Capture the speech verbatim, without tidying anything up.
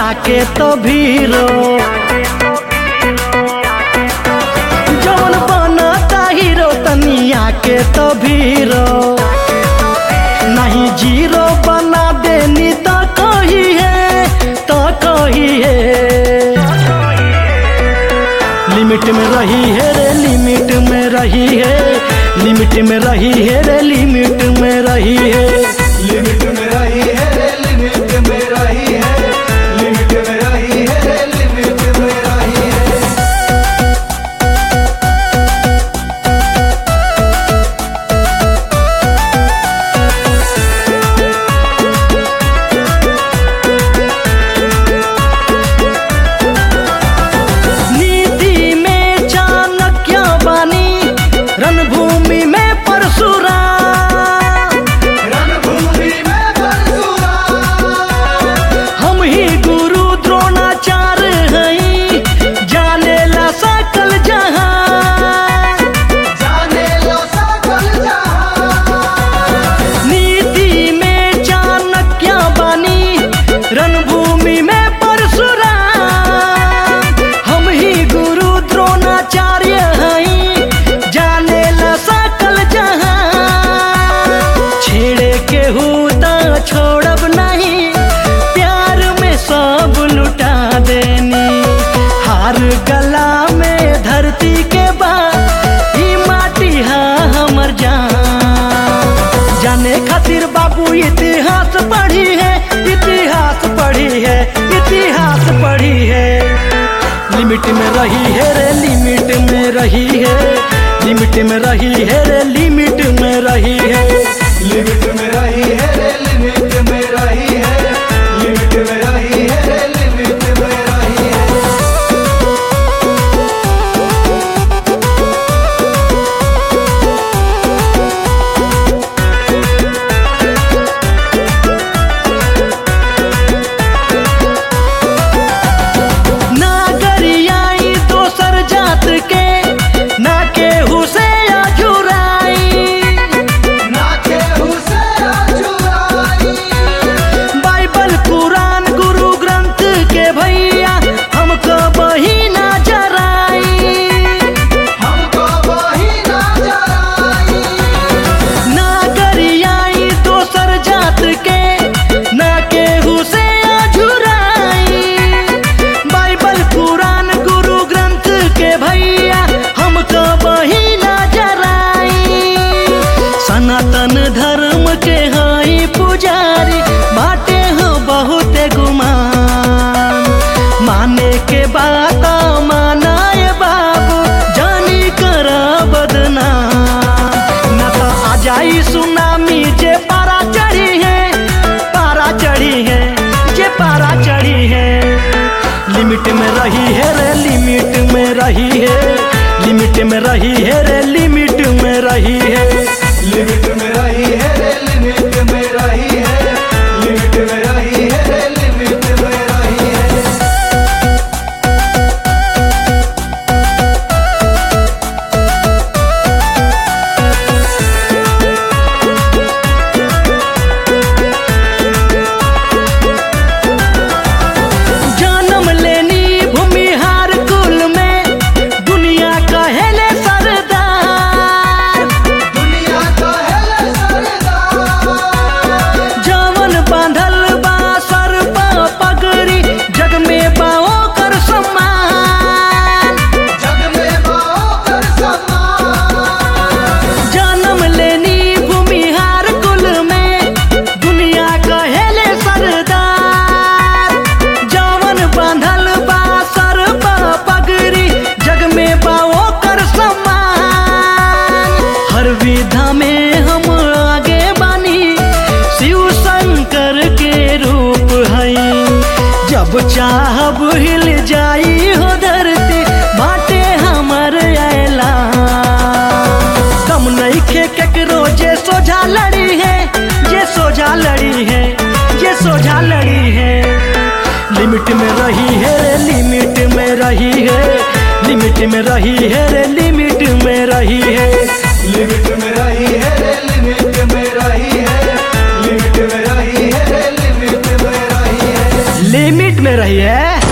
आके तो भीरो जौन बनता हीरो तनी आके तो भीरो नहीं जीरो बना देनी तो कही है तो कही है लिमिट में रही है रे लिमिट में रही है लिमिट में रही है रे लिमिट में रही है लिमिट में रही है रे लिमिट में रही है लिमिट में रही है रे लिमिट में रही है। नीति में चाणक्य बानी रणभूमि में परशुराम रणभूमि में परशुराम हम ही गुरु द्रोणाचार्य हैं जाने ला सकल जहां जाने लो सकल जहां। नीति में चाणक्य बानी रणभूमि में परशुराम हम ही गुरु द्रोणाचार्य हैं जाने ला सकल जहां छेड़े के होता छोड़ब नहीं प्यार में सब लुटा देनी हार गला में धरती के बाद ही माटी हा हमर जान जाने खातिर बाबू इतिहास पढ़ी है इतिहास पढ़ी है इतिहास पढ़ी है लिमिट में रही है रे लिमिट में रही है लिमिट में रही है रे लिमिट में रही है लिमिट में रही है रे लिमिट में रही है लिमिट में रही है रे लिमिट में रही है। ना गरियाई दोसर जात के ना केहू से अझुराई ना केहू से अछुराई बाइबल कुरान गुरु ग्रंथ के भैया हमको बही ना जराई हमको वही ना जराई ना गरियाई दोसर जात के ना केहू से अझुराई बाइबल कुरान गुरु ग्रंथ के भैया हमको बही ना जराई सनातन धर्म के हाई पुजारी बाटे हो बहुत गुमान माने के बात मानाए बाबू जानी कर बदनाम न तो आ जाई सुनामी जे पारा चढ़ी है पारा चढ़ी है जे पारा चढ़ी है लिमिट में रही है रे लिमिट में रही है लिमिट में रही है रे लिमिट में रही है लिमिट में रही है रे लिमिट में रही है लिमिट में रही है रे लिमिट में रही है। जन्म लेनी भूमिहार कुल में दुनिया कहेले सरदार दुनिया का है सरदार जवन बांधल बा सर पा पगड़ी जग में बाओ कर सम्मान जग में बाओ कर सम्मान जन्म लेनी भूमिहार कुल में दुनिया कहेले सरदार जवन बांधल बा सर पा पगड़ी जग में बाओ कर सम्मान हर विधा में हम आगे बानी शिव शंकर के रूप है जब चाहब हिल जाई हो धरती बाटे हमर ऐला कम नहीं खे केकरो जे सोझा लड़ी है जे सोझा लड़ी है जे सोझा लड़ी है लिमिट में रही है रे लिमिट में रही है लिमिट में रही है रे लिमिट में रही है लिमिट में रही है रे लिमिट में रही है लिमिट में रही है रे लिमिट में रही है लिमिट में रही है।